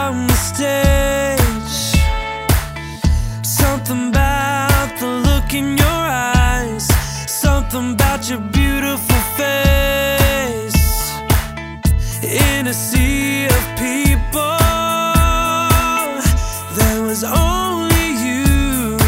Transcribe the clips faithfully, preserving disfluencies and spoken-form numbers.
on the stage. Something about the look in your eyes, something about your beautiful face. In a sea of people, there was only you.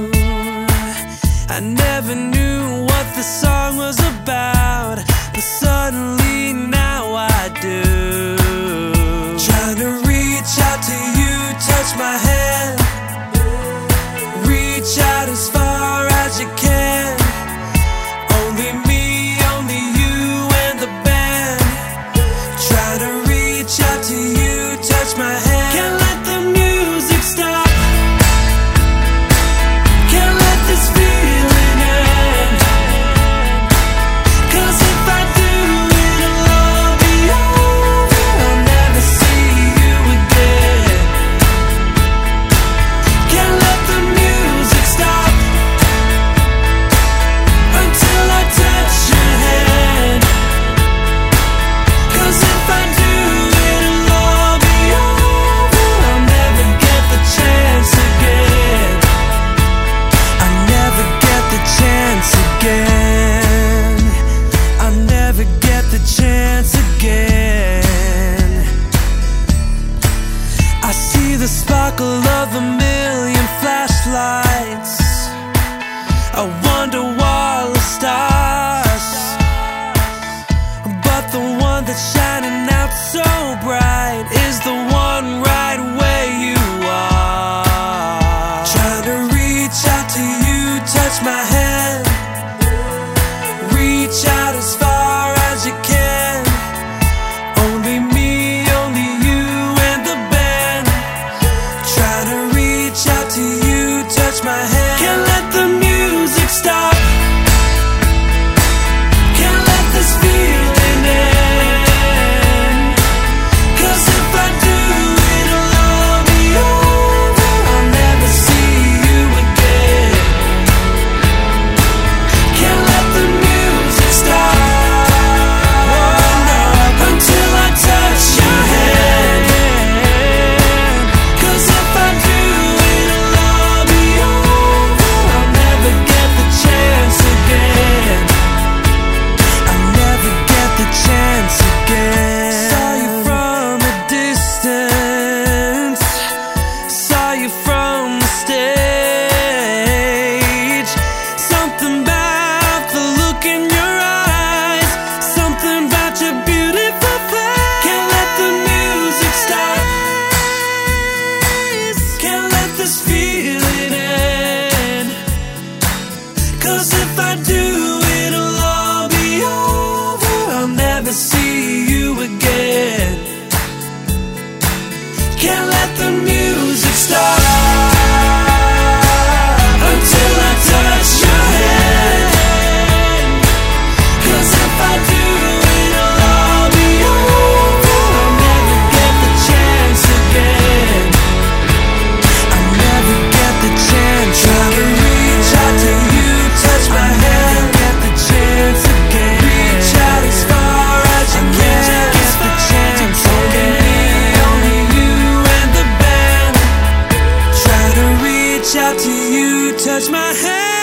I never knew what the song was about, but suddenly now I do. Trying to reach out to you, touch my hand, reach out as far as you can. Only me, only you and the band. Try to reach out to you, touch my hand. Can't let the music stop, can't let this feeling end. Cause if I do, it'll all be over. I'll never see you again. Can't let the music stop until I touch your hand. Cause if I do, it'll all be over. I'll never get the chance again. I'll never get the chance again. I'll never get the chance again. I see the sparkle of a million flashlights, a wonder wall of stars, but the one that's shining out so bright is the one right where you are. Trying to reach out to you, touch my hand, reach out as far as you can. Only me, only you and the band. Trying to reach out to you, touch my hand. Can't let the music stop, can't let this feeling end. Cause if I do, it'll all be over. I'll never see you again. Can't let the music stop, until I touch your hand. Cause if I do, it'll all be over. I'll never get the chance again. I'll never get the chance again. Saw you from a distance, saw you from the stage. Something about the look in your eyes, something about your beautiful face. Can't let the music stop, can't let this feeling end. Cause if I do, it'll all be over. I'll never see you again. Can't let the music stop until I touch your hand. Cause if I do, it'll all be over. I'll never get the chance again. I'll never get the chance. Try to reach out to you, touch my hand. Get the chance again. Reach out as far as you can. Get the chance again. Only you and the band. Try to reach out to you, touch my hand.